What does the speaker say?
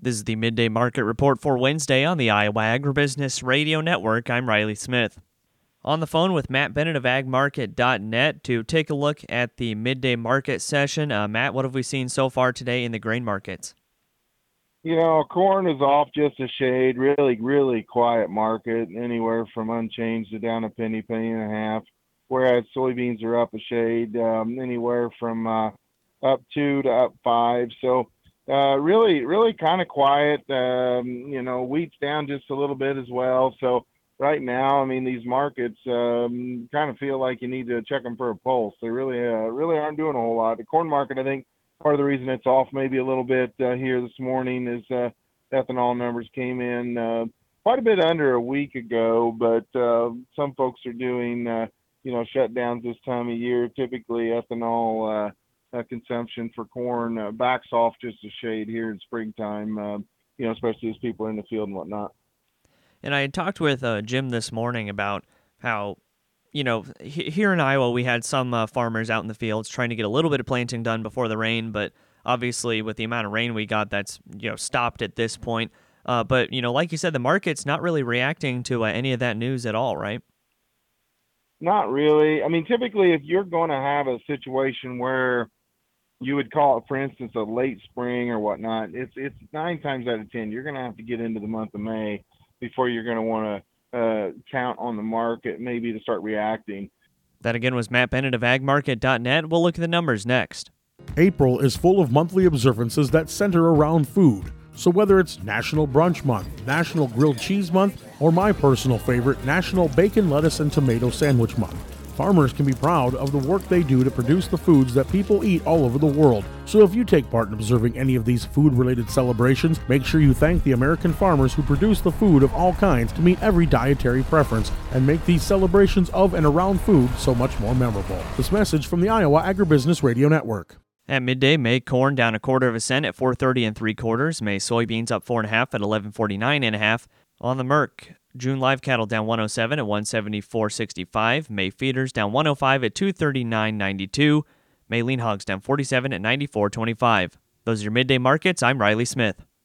This is the Midday Market Report for Wednesday on the Iowa Agribusiness Radio Network. I'm Riley Smith. On the phone with Matt Bennett of agmarket.net to take a look at the midday market session. Matt, what have we seen so far today in the grain markets? Corn is off just a shade. Really quiet market, anywhere from unchanged to down a penny, penny and a half. Whereas soybeans are up a shade, anywhere from up 2 to up 5. So really kind of quiet. Wheat's down just a little bit as well. So right now, I mean, these markets kind of feel like you need to check them for a pulse. They really aren't doing a whole lot. The corn market, I think, part of the reason it's off maybe a little bit here this morning is ethanol numbers came in quite a bit under a week ago, but some folks are doing, shutdowns this time of year. Typically, ethanol consumption for corn backs off just a shade here in springtime, especially as people are in the field and whatnot. And I had talked with Jim this morning about how, here in Iowa, we had some farmers out in the fields trying to get a little bit of planting done before the rain, but obviously with the amount of rain we got, that's, stopped at this point. But, like you said, the market's not really reacting to any of that news at all, right? Not really. I mean, typically, if you're going to have a situation where you would call it, for instance, a late spring or whatnot, it's 9 times out of 10, you're going to have to get into the month of May before you're going to want to count on the market maybe to start reacting. That again was Matt Bennett of agmarket.net. We'll look at the numbers next. April is full of monthly observances that center around food. So whether it's National Brunch Month, National Grilled Cheese Month, or my personal favorite, National Bacon, Lettuce, and Tomato Sandwich Month, farmers can be proud of the work they do to produce the foods that people eat all over the world. So if you take part in observing any of these food-related celebrations, make sure you thank the American farmers who produce the food of all kinds to meet every dietary preference and make these celebrations of and around food so much more memorable. This message from the Iowa Agribusiness Radio Network. At midday, May corn down 1/4 cent at 4.30 3/4. May soybeans up 4.5 at 11.49 1/2. On the Merc, June live cattle down 107 at 174.65. May feeders down 105 at 239.92. May lean hogs down 47 at 94.25. Those are your midday markets. I'm Riley Smith.